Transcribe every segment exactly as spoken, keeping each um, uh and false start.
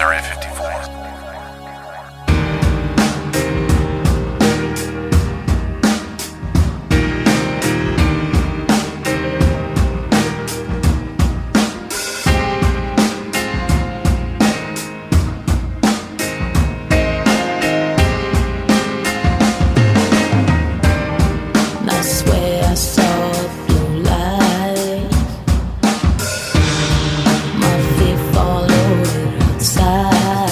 Area fifty-four. I swear I saw a blue light. My feet followed it outside.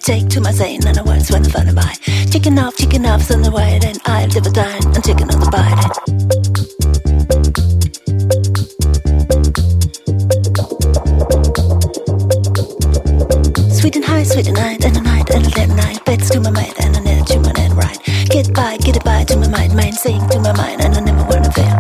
take to my Zane and I was when I found a buy. Chicken off, chicken off, on the white and I'll live a dine and chicken on the bite. Sweet and high, sweet and night, and a night, and a dead night. Beds to my mind, and I never to my net right. Get by, get it by to my mind, mind sing to my mind, and I never wanna fail.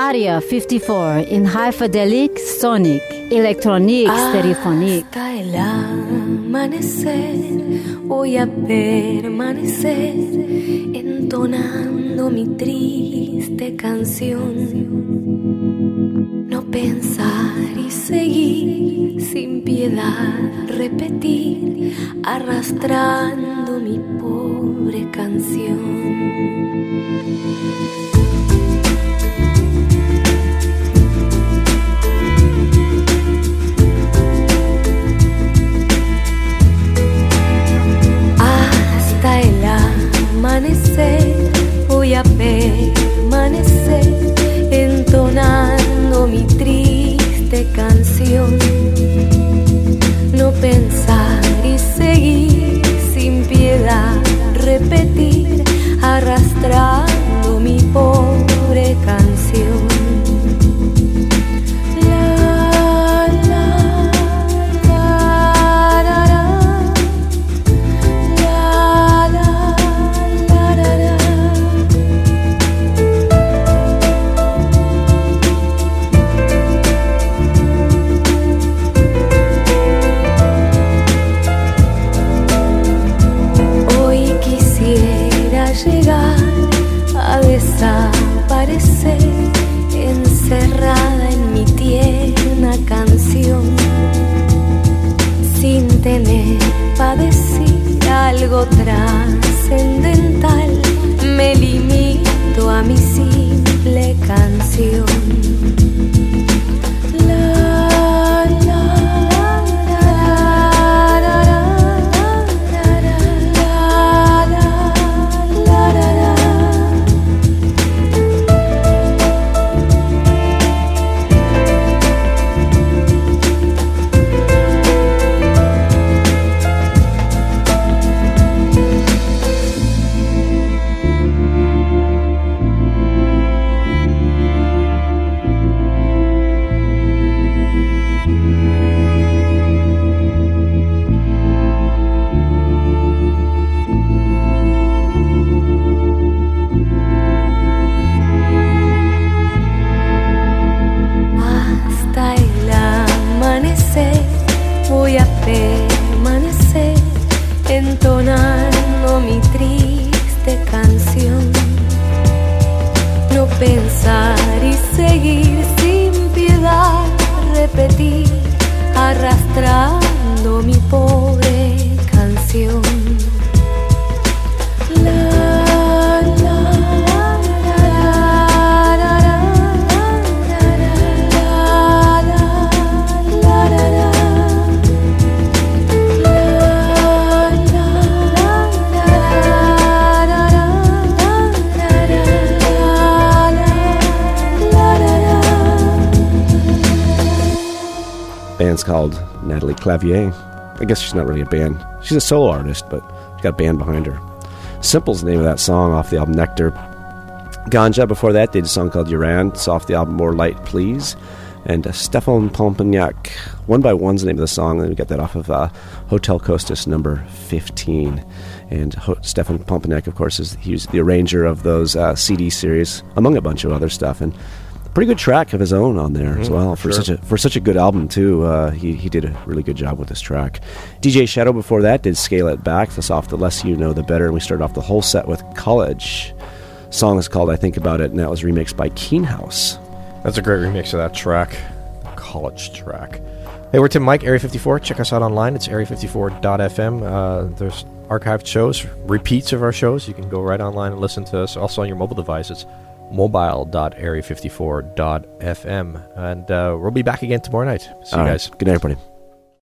Area fifty-four in High-Fidelic Sonic Electronic Stereophonic. Hasta el amanecer voy a permanecer entonando mi triste canción. No pensar y seguir sin piedad, repetir arrastrando mi pobre canción. Hasta el amanecer voy a permanecer entonando mi triste canción. No pensar y seguir sin piedad, repetir arrastrando mi pobre canción. Llegar a desaparecer encerrada en mi tierna canción, sin tener para decir algo trascendental. Me limito a mi simple canción. Voy a permanecer entonando mi triste canción. No pensar y seguir sin piedad, repetir arrastrando mi pobre canción. Band's called Natalie Clavier. I guess she's not really a band. She's a solo artist, but she's got a band behind her. Simple's the name of that song off the album Nectar. Ganja, before that, did a song called Uran. It's off the album More Light, Please. And uh, Stefan Pompagnac, One by One's the name of the song, and we got that off of uh, Hotel Costas number fifteen. And Ho- Stefan Pompagnac, of course, is he's the arranger of those uh, C D series, among a bunch of other stuff. And pretty good track of his own on there mm, as well for sure. such a for such a good album too. Uh, he he did a really good job with this track. D J Shadow before that did Scale It Back. That's off The Less You Know The Better, and we started off the whole set with College. Song is called I Think About It, and that was remixed by Keen House. That's a great remix of that track, the College track. Hey, we're Tim Mike, Area fifty-four. Check us out online. It's area fifty-four dot f m. Uh, there's archived shows, repeats of our shows. You can go right online and listen to us. Also on your mobile device, it's mobile dot area fifty-four dot f m. And uh, we'll be back again tomorrow night. See you All guys. Right. Good night, everybody.